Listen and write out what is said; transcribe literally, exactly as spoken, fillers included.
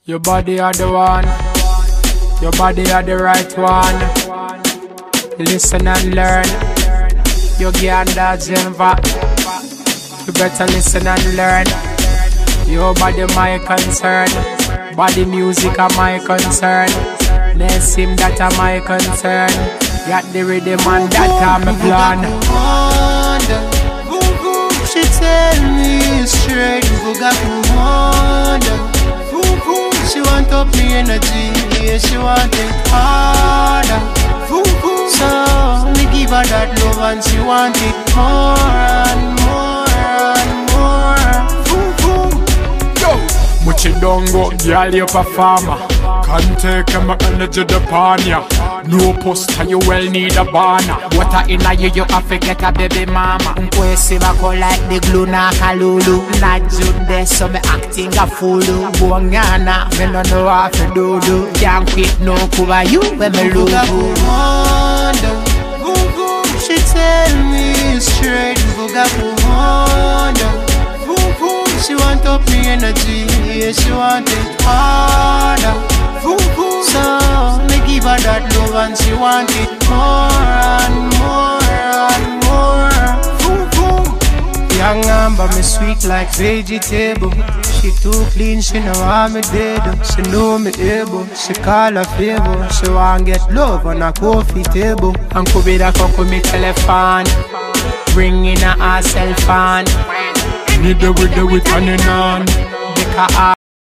Your body are the one, your body are the right one. Listen and learn, you can't dodge never. You better listen and learn. Your body my concern, body music are my concern. Next him that are my concern. Got the rhythm and that are my plan. She tell me straight, she want up me energy, yeah, she want it harder. So me give her that love and she want it more and more and more. Yo, much it don't go, girl, you performer. Can't take my energy upon ya. No poster, you well need a banner. Water inna you, you have to get a baby mama. Nkwesi bako like the glue na kalulu. Na jude so me acting a fool. Buangana, me no know how to do do. Can't quit no kuba you when me lose. She tell me straight, buga buhonda. She want up me energy, yeah, she want it harder. So me give her that love and she want it more and more and more. Young Amber, me sweet like vegetable. She too clean, she know want me dead. She know me able, she call her favor. She want get love on a coffee table. And could be that cock me telephone, bring in a herself on. Need the with the with turning on. Because